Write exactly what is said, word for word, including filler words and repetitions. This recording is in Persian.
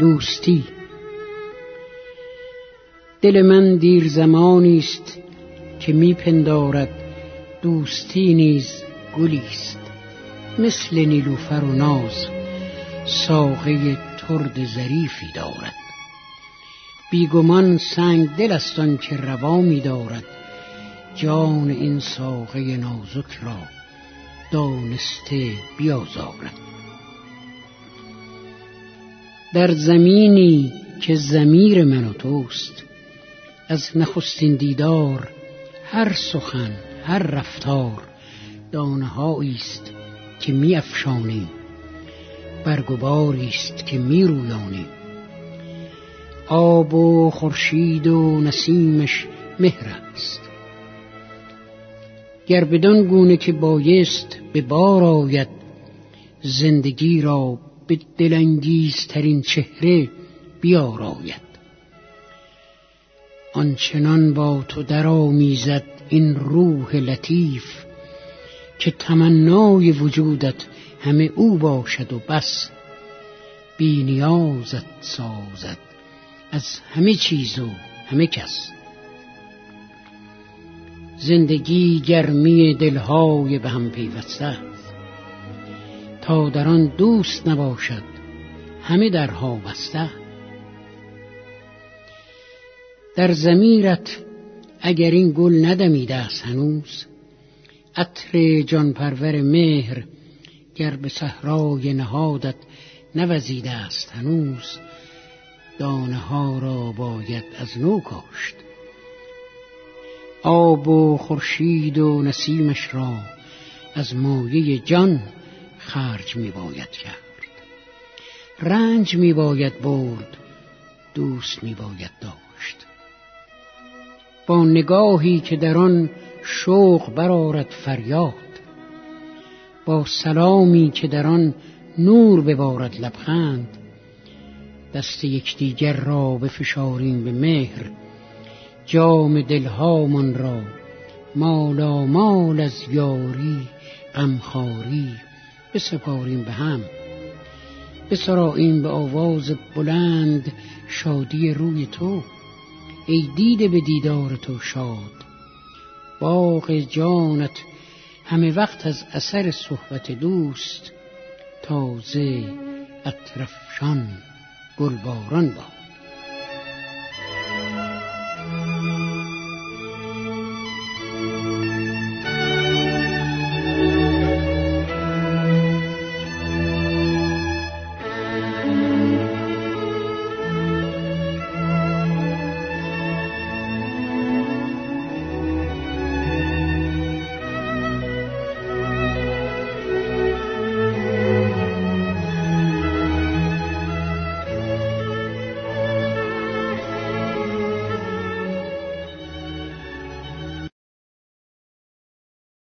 دوستی. دل من دیر زمانی است که می پندارد دوستی نیز گلیست، مثل نیلوفر و ناز ساقه ترد ظریفی دارد. بیگمان سنگ دل است آن که روا می دارد جان این ساقه نازک را دانسته بیازارد. در زمینی که ضمیر من و توست، از نخستین دیدار هر سخن هر رفتار دانه‌هایی است که می افشانیم، برگ و باری است که می رویانیم. آب و خورشید و نسیمش مهر است، گر بدان گونه که بایست به بار آید، زندگی را به دلانگیزترین چهره بیاراید. آنچنان با تو در آمیزد این روح لطیف، که تمنای وجودت همه او باشد و بس. بی نیازت سازد از همه چیز و همه کس. زندگی گرمی دلهای به هم پیوسته است، تا در آن دوست نباشد همه درها بسته. در ضمیرت اگر این گل ندمیده است هنوز، عطر جان پرور مهر گر به صحرای نهادت نوزیده است هنوز، دانه ها را باید از نو کاشت. آب و خورشید و نسیمش را از مایه جان خرج می باید کرد. رنج می باید برد، دوست می باید داشت. با نگاهی که در آن شوق برآرد فریاد، با سلامی که در آن نور ببارد لبخند، دست یکدیگر را بفشاریم به مهر، جام دلهامان را مالا مال از یاری غمخواری بسپاریم به هم. بسراییم به آواز بلند شادی روی تو، ای دیده به دیدار تو شاد. باغ جانت همه وقت از اثر صحبت دوست، تازه عطرافشان گلباران باد.